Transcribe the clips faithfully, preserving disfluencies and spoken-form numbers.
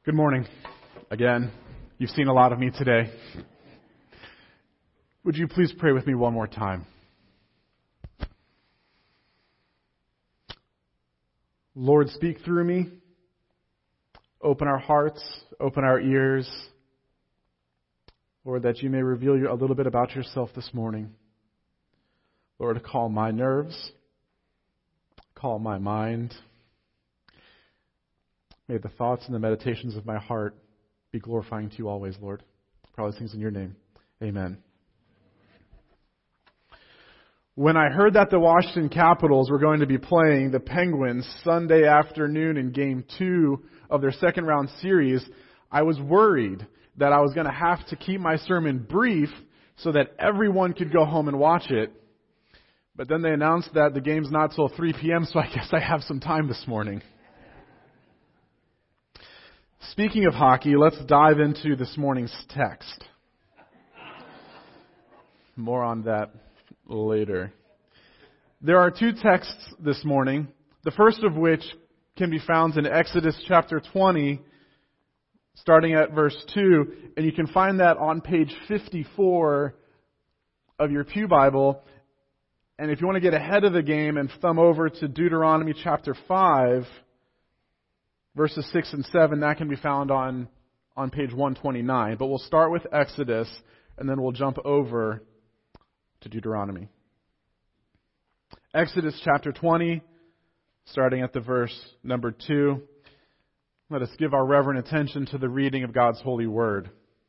Good morning. Again, you've seen a lot of me today. Would you please pray with me one more time? Lord, speak through me. Open our hearts, open our ears. Lord, that you may reveal a little bit about yourself this morning. Lord, calm my nerves, calm my mind. May the thoughts and the meditations of my heart be glorifying to you always, Lord. Probably things in your name. Amen. When I heard that the Washington Capitals were going to be playing the Penguins Sunday afternoon in Game two of their second round series, I was worried that I was going to have to keep my sermon brief so that everyone could go home and watch it. But then they announced that the game's not till three p.m., so I guess I have some time this morning. Speaking of hockey, let's dive into this morning's text. More on that later. There are two texts this morning, the first of which can be found in Exodus chapter twenty, starting at verse two, and you can find that on page fifty-four of your Pew Bible. And if you want to get ahead of the game and thumb over to Deuteronomy chapter five, verses six and seven, that can be found on, on page one twenty-nine. But we'll start with Exodus, and then we'll jump over to Deuteronomy. Exodus chapter twenty, starting at the verse number two. Let us give our reverent attention to the reading of God's holy word.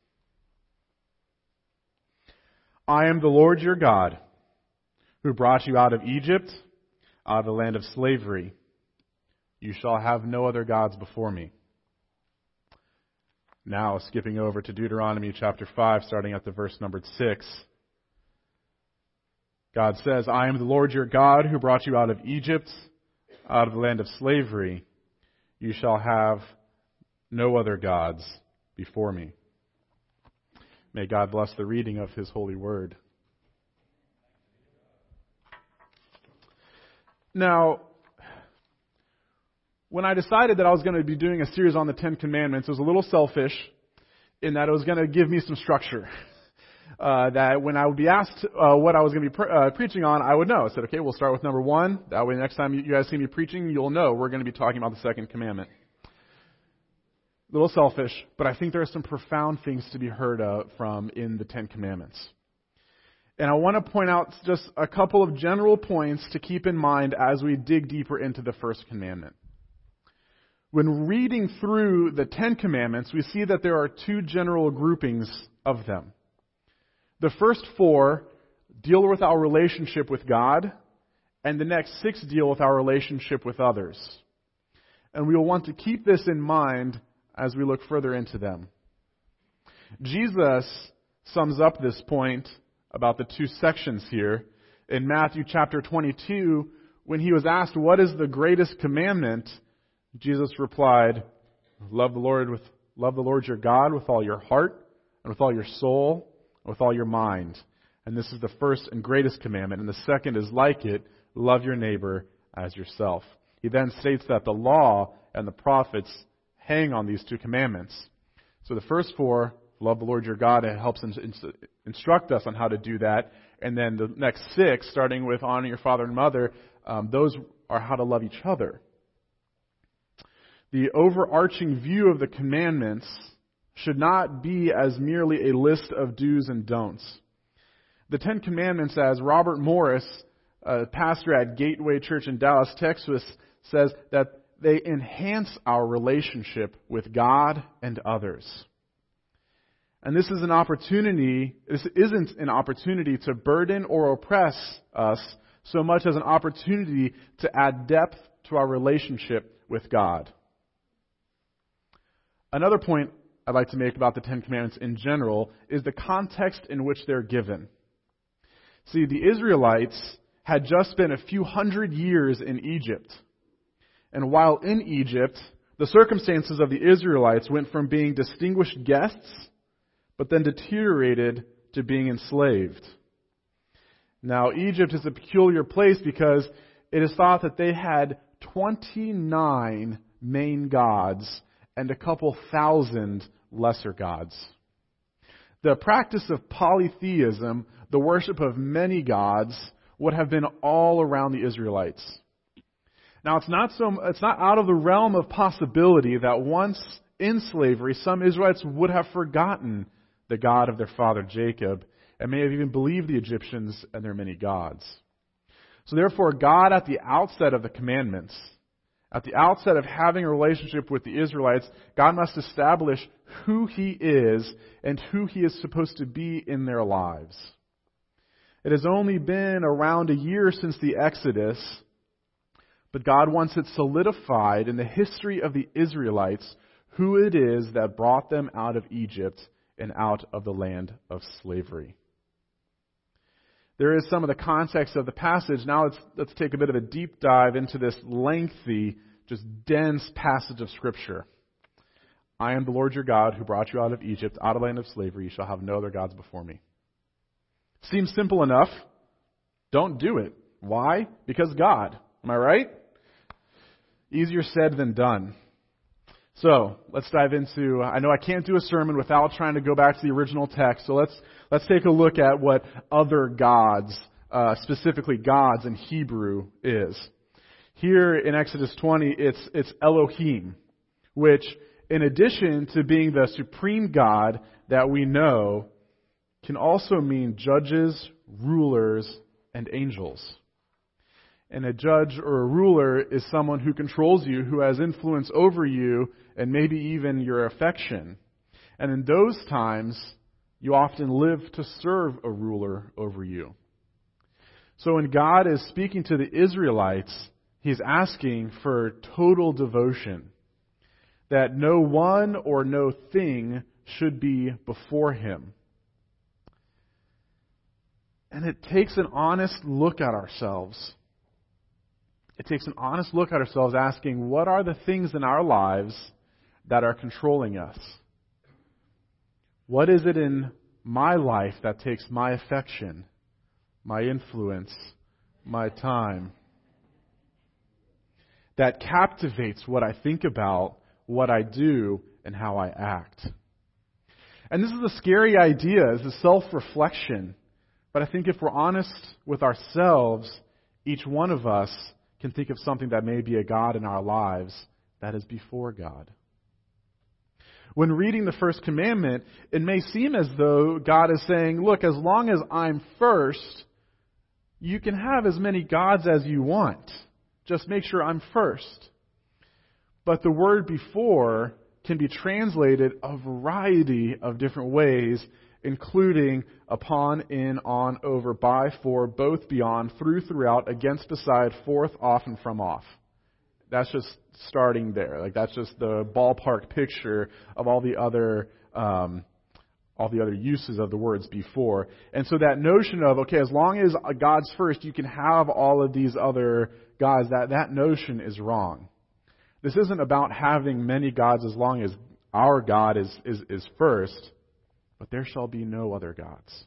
I am the Lord your God, who brought you out of Egypt, out of the land of slavery. You shall have no other gods before me. Now, skipping over to Deuteronomy chapter five, starting at the verse number six. God says, I am the Lord your God who brought you out of Egypt, out of the land of slavery. You shall have no other gods before me. May God bless the reading of His holy word. Now, when I decided that I was going to be doing a series on the Ten Commandments, it was a little selfish in that it was going to give me some structure. Uh, that when I would be asked uh, what I was going to be pre- uh, preaching on, I would know. I said, okay, we'll start with number one. That way next time you guys see me preaching, you'll know we're going to be talking about the second commandment. A little selfish, but I think there are some profound things to be heard uh, from in the Ten Commandments. And I want to point out just a couple of general points to keep in mind as we dig deeper into the first commandment. When reading through the Ten Commandments, we see that there are two general groupings of them. The first four deal with our relationship with God, and the next six deal with our relationship with others. And we will want to keep this in mind as we look further into them. Jesus sums up this point about the two sections here in Matthew chapter twenty-two. When he was asked, what is the greatest commandment? Jesus replied, love the Lord with love the Lord your God with all your heart and with all your soul and with all your mind. And this is the first and greatest commandment. And the second is like it, love your neighbor as yourself. He then states that the law and the prophets hang on these two commandments. So the first four, love the Lord your God, it helps instruct us on how to do that. And then the next six, starting with honor your father and mother, um, those are how to love each other. The overarching view of the commandments should not be as merely a list of do's and don'ts. The Ten Commandments, as Robert Morris, a pastor at Gateway Church in Dallas, Texas, says that they enhance our relationship with God and others. And this is an opportunity, this isn't an opportunity to burden or oppress us so much as an opportunity to add depth to our relationship with God. Another point I'd like to make about the Ten Commandments in general is the context in which they're given. See, the Israelites had just spent a few hundred years in Egypt. And while in Egypt, the circumstances of the Israelites went from being distinguished guests, but then deteriorated to being enslaved. Now, Egypt is a peculiar place because it is thought that they had twenty-nine main gods and a couple thousand lesser gods. The practice of polytheism, the worship of many gods, would have been all around the Israelites. Now, it's not so, it's not out of the realm of possibility that once in slavery, some Israelites would have forgotten the God of their father Jacob and may have even believed the Egyptians and their many gods. So therefore, God at the outset of the commandments, at the outset of having a relationship with the Israelites, God must establish who He is and who He is supposed to be in their lives. It has only been around a year since the Exodus, but God wants it solidified in the history of the Israelites who it is that brought them out of Egypt and out of the land of slavery. There is some of the context of the passage. Now let's, let's take a bit of a deep dive into this lengthy, just dense passage of Scripture. I am the Lord your God who brought you out of Egypt, out of the land of slavery. You shall have no other gods before me. Seems simple enough. Don't do it. Why? Because God. Am I right? Easier said than done. So, let's dive into, I know I can't do a sermon without trying to go back to the original text, so let's let's take a look at what other gods, uh, specifically gods in Hebrew, is. Here in Exodus twenty, it's it's Elohim, which in addition to being the supreme God that we know, can also mean judges, rulers, and angels. And a judge or a ruler is someone who controls you, who has influence over you, and maybe even your affection. And in those times, you often live to serve a ruler over you. So when God is speaking to the Israelites, He's asking for total devotion. That no one or no thing should be before Him. And it takes an honest look at ourselves. It takes an honest look at ourselves asking, what are the things in our lives that are controlling us? What is it in my life that takes my affection, my influence, my time, that captivates what I think about, what I do, and how I act? And this is a scary idea, it's a self-reflection. But I think if we're honest with ourselves, each one of us can think of something that may be a God in our lives that is before God. When reading the first commandment, it may seem as though God is saying, look, as long as I'm first, you can have as many gods as you want. Just make sure I'm first. But the word before can be translated a variety of different ways, including upon, in, on, over, by, for, both, beyond, through, throughout, against, beside, forth, off, and from, off. That's just starting there. Like that's just the ballpark picture of all the other um, all the other uses of the words before. And so that notion of, okay, as long as God's first, you can have all of these other gods, that, that notion is wrong. This isn't about having many gods as long as our God is, is, is first, but there shall be no other gods.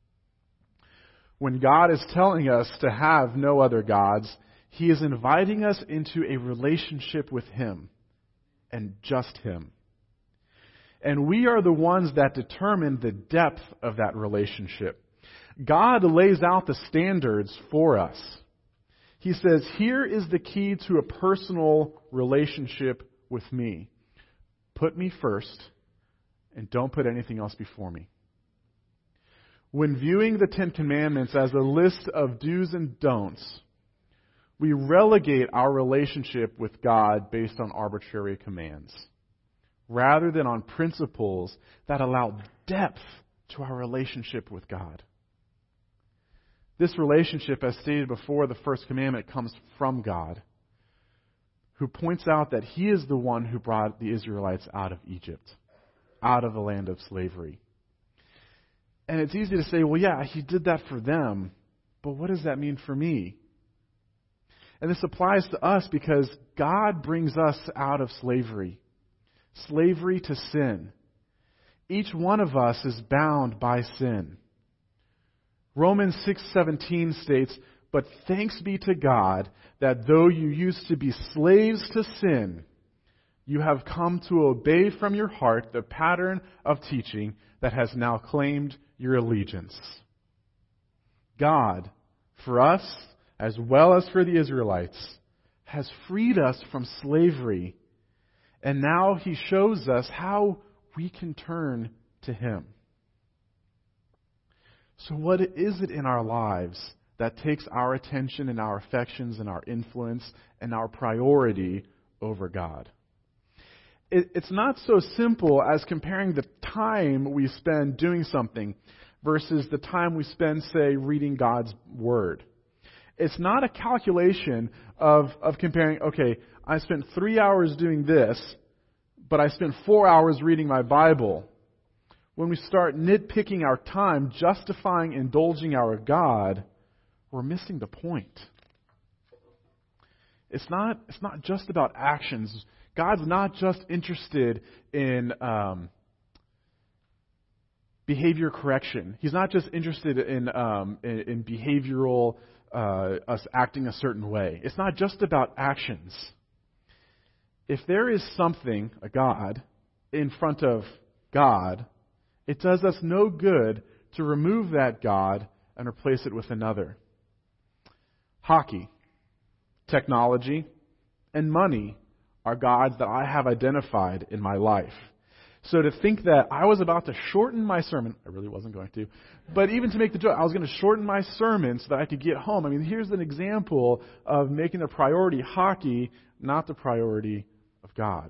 When God is telling us to have no other gods, He is inviting us into a relationship with Him and just Him. And we are the ones that determine the depth of that relationship. God lays out the standards for us. He says, here is the key to a personal relationship with me. Put me first, and don't put anything else before me. When viewing the Ten Commandments as a list of do's and don'ts, we relegate our relationship with God based on arbitrary commands, rather than on principles that allow depth to our relationship with God. This relationship, as stated before, the first commandment comes from God, who points out that He is the one who brought the Israelites out of Egypt, out of the land of slavery. And it's easy to say, well, yeah, He did that for them, but what does that mean for me? And this applies to us because God brings us out of slavery, slavery to sin. Each one of us is bound by sin. Romans six seventeen states, "But thanks be to God that though you used to be slaves to sin, You have come to obey from your heart the pattern of teaching that has now claimed your allegiance. God, for us, as well as for the Israelites, has freed us from slavery, and now He shows us how we can turn to Him. So what is it in our lives that takes our attention and our affections and our influence and our priority over God? It, it's not so simple as comparing the time we spend doing something versus the time we spend, say, reading God's Word. It's not a calculation of, of comparing, okay, I spent three hours doing this, but I spent four hours reading my Bible. When we start nitpicking our time, justifying, indulging our God, we're missing the point. It's not, it's not just about actions. God's not just interested in um, behavior correction. He's not just interested in um, in, in behavioral uh, us acting a certain way. It's not just about actions. If there is something, a God, in front of God, it does us no good to remove that God and replace it with another. Hockey, technology, and money are gods that I have identified in my life. So to think that I was about to shorten my sermon, I really wasn't going to, but even to make the joke, I was going to shorten my sermon so that I could get home. I mean, here's an example of making the priority hockey, not the priority of God.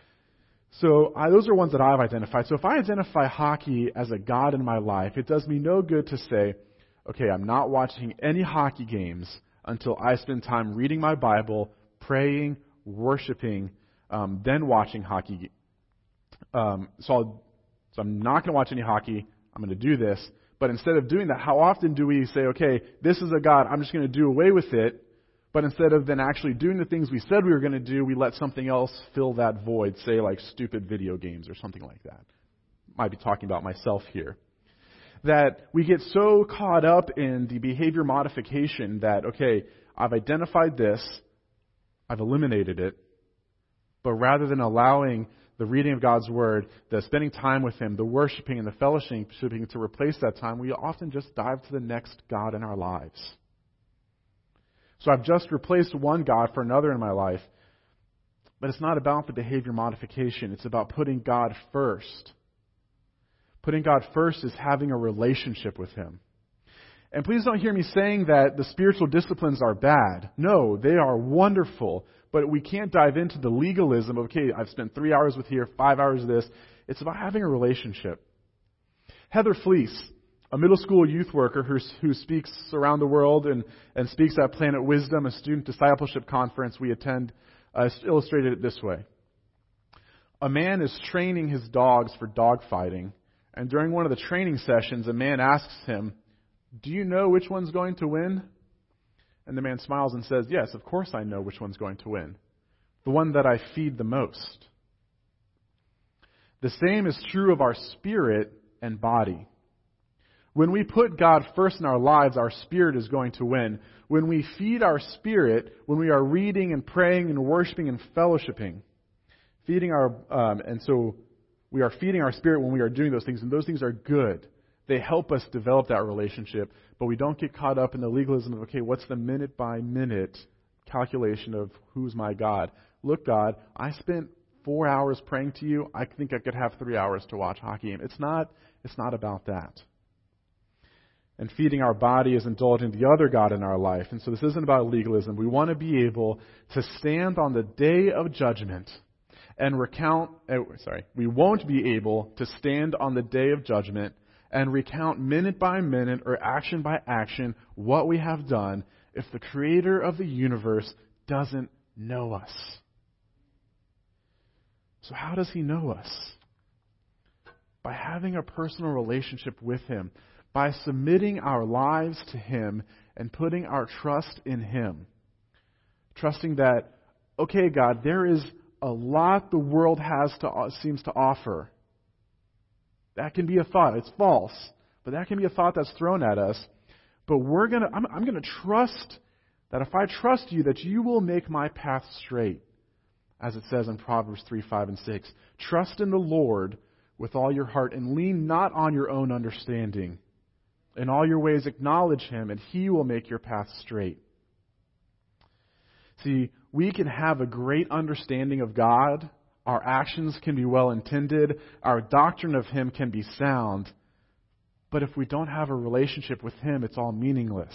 So I, those are ones that I've identified. So if I identify hockey as a god in my life, it does me no good to say, okay, I'm not watching any hockey games until I spend time reading my Bible, praying, worshiping, um, then watching hockey. Um, so, I'll, so I'm not going to watch any hockey. I'm going to do this. But instead of doing that, how often do we say, okay, this is a God, I'm just going to do away with it. But instead of then actually doing the things we said we were going to do, we let something else fill that void, say like stupid video games or something like that. Might be talking about myself here. That we get so caught up in the behavior modification that, okay, I've identified this, I've eliminated it, but rather than allowing the reading of God's Word, the spending time with Him, the worshiping and the fellowshipping to replace that time, we often just dive to the next God in our lives. So I've just replaced one God for another in my life, but it's not about the behavior modification. It's about putting God first. Putting God first is having a relationship with Him. And please don't hear me saying that the spiritual disciplines are bad. No, they are wonderful. But we can't dive into the legalism of, okay, I've spent three hours with here, five hours of this. It's about having a relationship. Heather Fleece, a middle school youth worker who, who speaks around the world and, and speaks at Planet Wisdom, a student discipleship conference we attend, uh, illustrated it this way. A man is training his dogs for dog fighting, and during one of the training sessions, a man asks him, "Do you know which one's going to win?" And the man smiles and says, "Yes, of course I know which one's going to win. The one that I feed the most." The same is true of our spirit and body. When we put God first in our lives, our spirit is going to win. When we feed our spirit, when we are reading and praying and worshiping and fellowshipping, feeding our, um, and so we are feeding our spirit when we are doing those things, and those things are good. They help us develop that relationship, but we don't get caught up in the legalism of, okay, what's the minute by minute calculation of who's my God? Look, God, I spent four hours praying to you. I think I could have three hours to watch hockey game. It's not, it's not about that. And feeding our body is indulging the other God in our life. And so this isn't about legalism. We want to be able to stand on the day of judgment and recount, uh, sorry, we won't be able to stand on the day of judgment and recount minute by minute or action by action what we have done if the Creator of the universe doesn't know us. So how does He know us? By having a personal relationship with Him, by submitting our lives to Him and putting our trust in Him. Trusting that, okay, God, there is a lot the world has to seems to offer. That can be a thought. It's false, but that can be a thought that's thrown at us. But we're gonna, I'm, I'm gonna trust that if I trust you, that you will make my path straight. as it says in Proverbs three, five, and six. Trust in the Lord with all your heart and lean not on your own understanding. In all your ways acknowledge Him, and He will make your path straight. See, we can have a great understanding of God. Our actions can be well intended. Our doctrine of Him can be sound. But if we don't have a relationship with Him, it's all meaningless.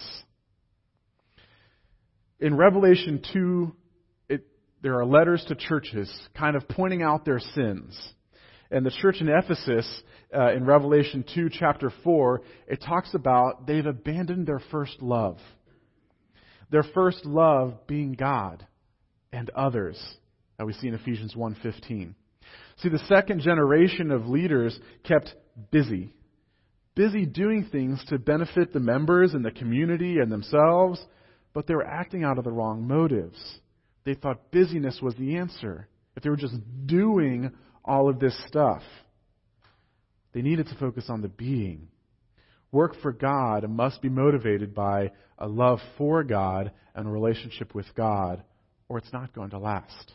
In Revelation two, it, there are letters to churches kind of pointing out their sins. And the church in Ephesus, uh, in Revelation two, chapter four, it talks about they've abandoned their first love. Their first love being God and others, that we see in Ephesians one fifteen. See, the second generation of leaders kept busy. Busy doing things to benefit the members and the community and themselves, but they were acting out of the wrong motives. They thought busyness was the answer. If they were just doing all of this stuff, they needed to focus on the being. Work for God must be motivated by a love for God and a relationship with God, or it's not going to last.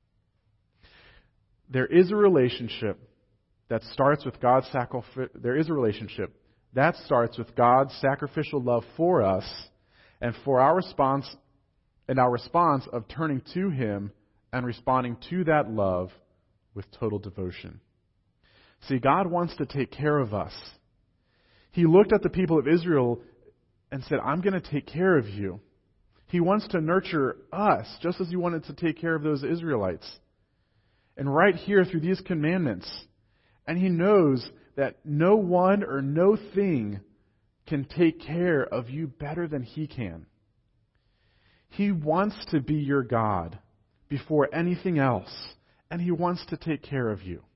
There is a relationship that starts with God's sacrifice. There is a relationship that starts with God's sacrificial love for us, and for our response and our response of turning to Him and responding to that love with total devotion. See, God wants to take care of us. He looked at the people of Israel and said, I'm going to take care of you. He wants to nurture us just as He wanted to take care of those Israelites. And right here through these commandments, and He knows that no one or no thing can take care of you better than He can. He wants to be your God before anything else, and He wants to take care of you.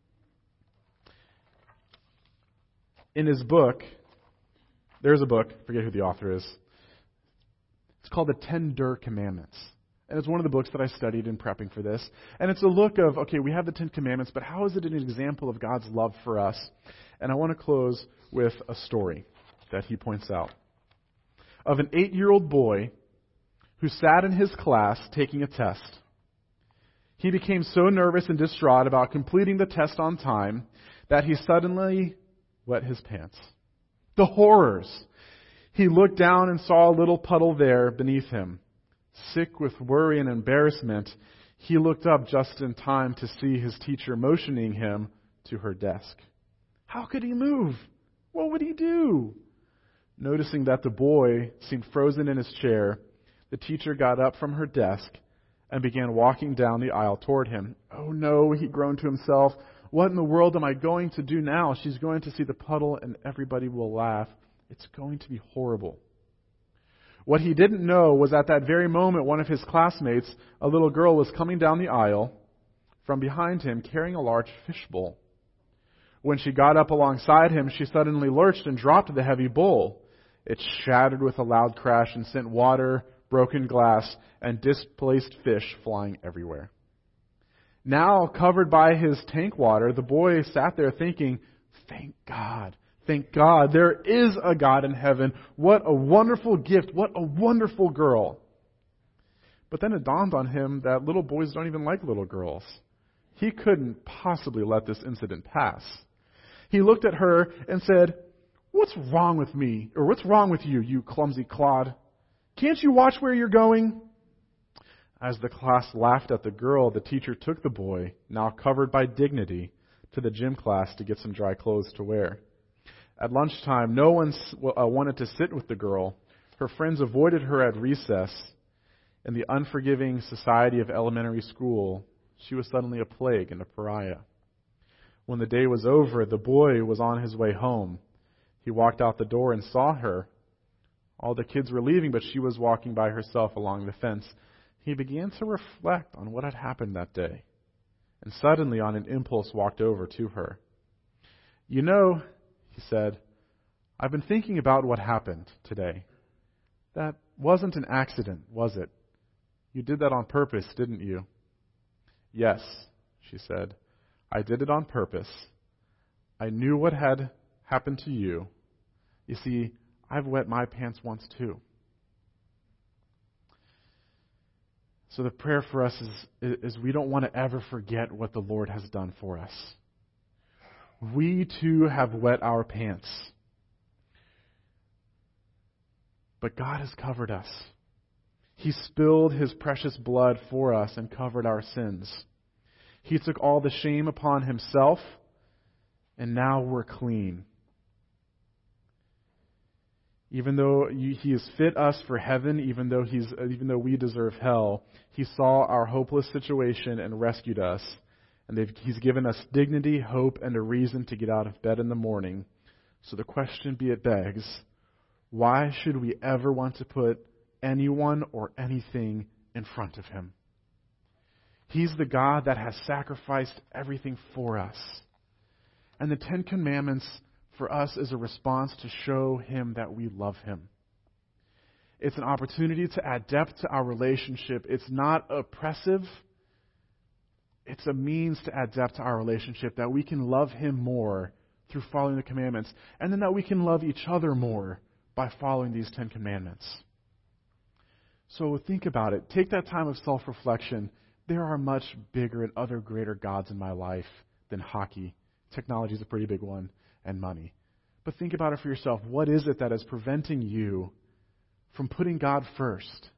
In his book, there's a book, I forget who the author is. It's called The Ten Der Commandments. And it's one of the books that I studied in prepping for this. And it's a look of, okay, we have the Ten Commandments, but how is it an example of God's love for us? And I want to close with a story that he points out of an eight-year-old boy who sat in his class taking a test. He became so nervous and distraught about completing the test on time that he suddenly wet his pants. The horrors! He looked down and saw a little puddle there beneath him. Sick with worry and embarrassment, he looked up just in time to see his teacher motioning him to her desk. How could he move? What would he do? Noticing that the boy seemed frozen in his chair, the teacher got up from her desk and began walking down the aisle toward him. Oh no, he groaned to himself. What in the world am I going to do now? She's going to see the puddle and everybody will laugh. It's going to be horrible. What he didn't know was at that very moment, one of his classmates, a little girl, was coming down the aisle from behind him carrying a large fishbowl. When she got up alongside him, she suddenly lurched and dropped the heavy bowl. It shattered with a loud crash and sent water, broken glass, and displaced fish flying everywhere. Now, covered by his tank water, the boy sat there thinking, thank God. Thank God, there is a God in heaven. What a wonderful gift. What a wonderful girl. But then it dawned on him that little boys don't even like little girls. He couldn't possibly let this incident pass. He looked at her and said, what's wrong with me? Or what's wrong with you, you clumsy clod? Can't you watch where you're going? As the class laughed at the girl, the teacher took the boy, now covered by dignity, to the gym class to get some dry clothes to wear. At lunchtime, no one uh, wanted to sit with the girl. Her friends avoided her at recess. In the unforgiving society of elementary school, she was suddenly a plague and a pariah. When the day was over, the boy was on his way home. He walked out the door and saw her. All the kids were leaving, but she was walking by herself along the fence. He began to reflect on what had happened that day, and suddenly, on an impulse, walked over to her. You know, he said, I've been thinking about what happened today. That wasn't an accident, was it? You did that on purpose, didn't you? Yes, she said. I did it on purpose. I knew what had happened to you. You see, I've wet my pants once too. So the prayer for us is, is we don't want to ever forget what the Lord has done for us. We too have wet our pants. But God has covered us. He spilled His precious blood for us and covered our sins. He took all the shame upon Himself, and now we're clean. Even though He has fit us for heaven, even though He's even though we deserve hell, He saw our hopeless situation and rescued us. And they've, He's given us dignity, hope, and a reason to get out of bed in the morning. So the question be it begs, why should we ever want to put anyone or anything in front of Him? He's the God that has sacrificed everything for us. And the Ten Commandments for us is a response to show Him that we love Him. It's an opportunity to add depth to our relationship. It's not oppressive. It's a means to add depth to our relationship, that we can love Him more through following the commandments, and then that we can love each other more by following these Ten Commandments. So think about it. Take that time of self-reflection. There are much bigger and other greater gods in my life than hockey. Technology is a pretty big one, and money. But think about it for yourself. What is it that is preventing you from putting God first?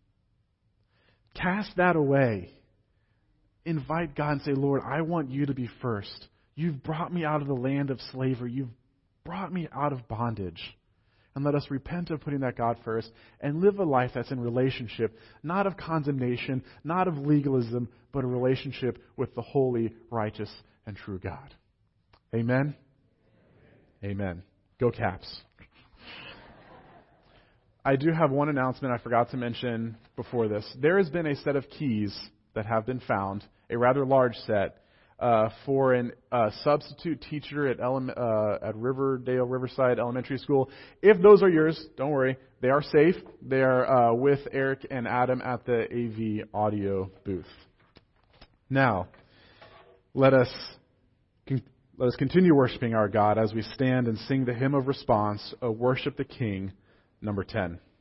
Cast that away. Invite God and say, Lord, I want you to be first. You've brought me out of the land of slavery. You've brought me out of bondage. And let us repent of putting that God first and live a life that's in relationship, not of condemnation, not of legalism, but a relationship with the holy, righteous, and true God. Amen? Amen. Go Caps. I do have one announcement I forgot to mention before this. There has been a set of keys that have been found, a rather large set, uh, for a uh, substitute teacher at ele- uh, at Riverdale Riverside Elementary School. If those are yours, don't worry. They are safe. They are uh, with Eric and Adam at the A V audio booth. Now, let us con- let us continue worshiping our God as we stand and sing the hymn of response, O Worship the King, number ten.